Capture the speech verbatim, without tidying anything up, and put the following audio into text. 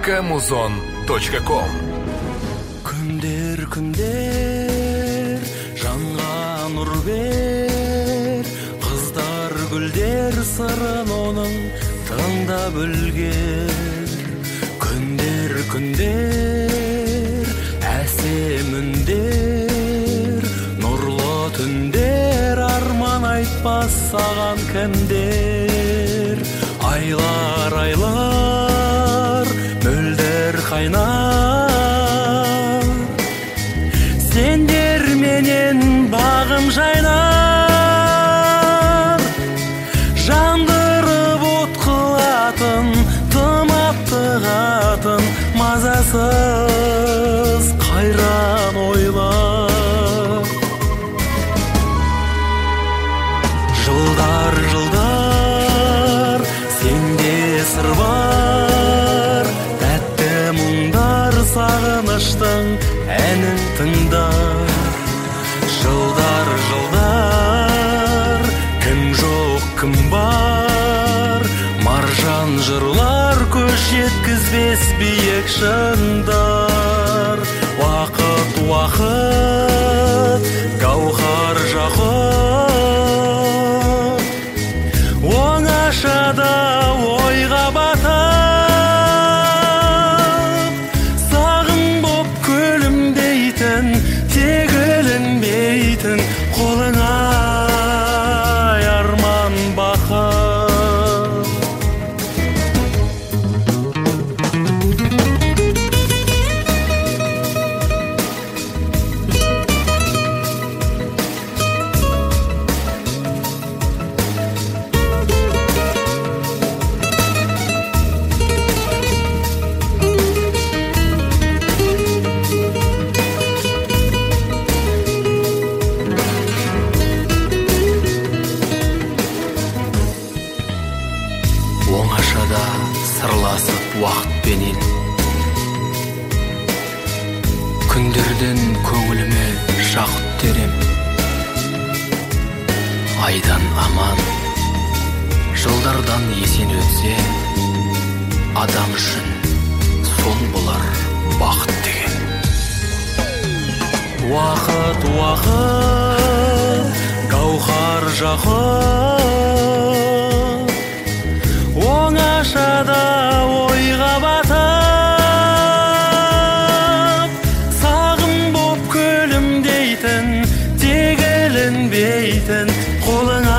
камузон точка ком. Күндер, күндер, жанға нұр бер, қыздар гүлдер сырын оның тыңдап үлгер. Күндер, күндер, әсем үндер, нұрлы түндер, арман айтпас саған кімдер. Айлар, айлар, мөлдір қайнар, сендер менен бағым жайнар. Жандырып от қылатын, тымап тығатын, мазасыз қайран ойлар. Жылдар, жылдар, сенде сыр бар, тәтті мұңдар, сағыныштың әнін тыңдар. Жылдар, жылдар, кім жоқ, кім бар, маржан жырлар, көш жеткізбес биік шыңдар. Уақыт, уақыт, гауһар жақұт, оңашада ойға батып, сағым боп күлімдейтін, тегілінбейтін, қолыңа арман бақыт. Оңашада сырласып уақытпенен, күндерден көңіліме жақұт терем. Айдан аман, жылдардан есен өтсе, адам үшін сон болар бақыт деген. Уақыт, уақыт, гауһар жақұт, оңашада ойға батып, сағым боп күлімдейтін, тегілінбейтін, қолыңа